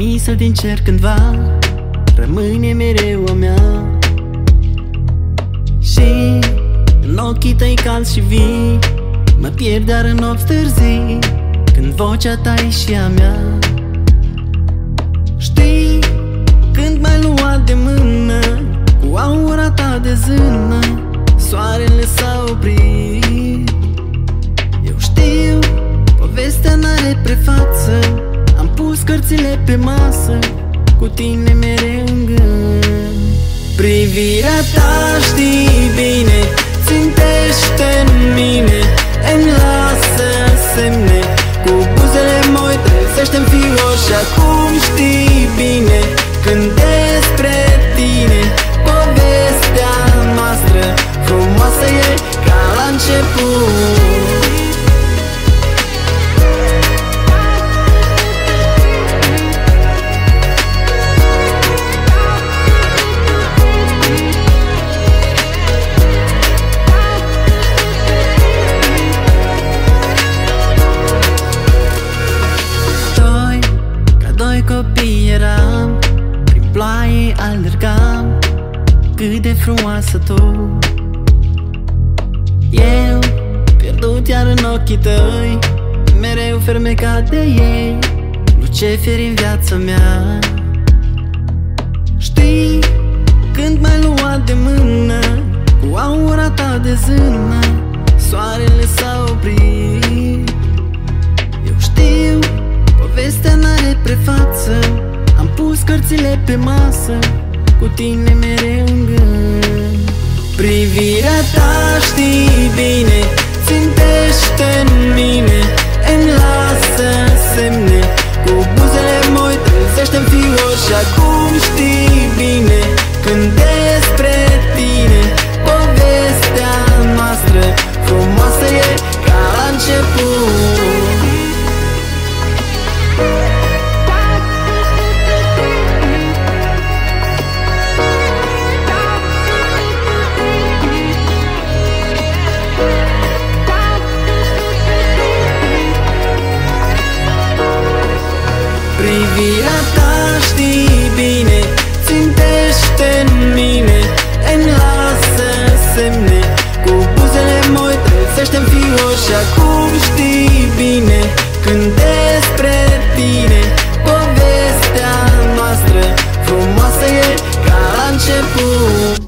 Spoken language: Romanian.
promisă din cer cândva rămâne mereu a mea. Și în ochii tăi calzi și vii mă pierd dar în nopți târzii, când vocea ta e și a mea. Știi, când m-ai luat de mână, cu aura ta de zână, soarele s-a oprit. Eu știu, povestea n-are prefață, am pus cărțile pe masă, cu tine mereu în gând. Privirea ta, știi bine, țintește-n mine, îmi lasă semne, cu buzele moi trezește-mi fior. Și acum știi bine, când despre tine povestea noastră frumoasă e ca la început. Copii eram, prin ploaie alergam, cât de frumoasă tu. Eu, pierdut iar în ochii tăi, mereu fermecat de ei, luceferi în viața mea. Știi, când m-ai luat de mână, cu aura ta de zână, soarele s-a oprit. Eu știu, povestea n-are prefață, am pus cărțile pe masă, cu tine mereu în gând. Privirea ta, știi bine, țintește-n mine, îmi lasă semne, cu buzele moi trezește-mi fior. Și acum știi bine, când despre tine povestea noastră frumoasă e ca la început. Privirea ta, știi bine, țintește-n mine, îmi lasă semne, cu buzele moi trezește-mi fior. Și acum știi bine, când despre tine povestea noastră frumoasă e ca la început.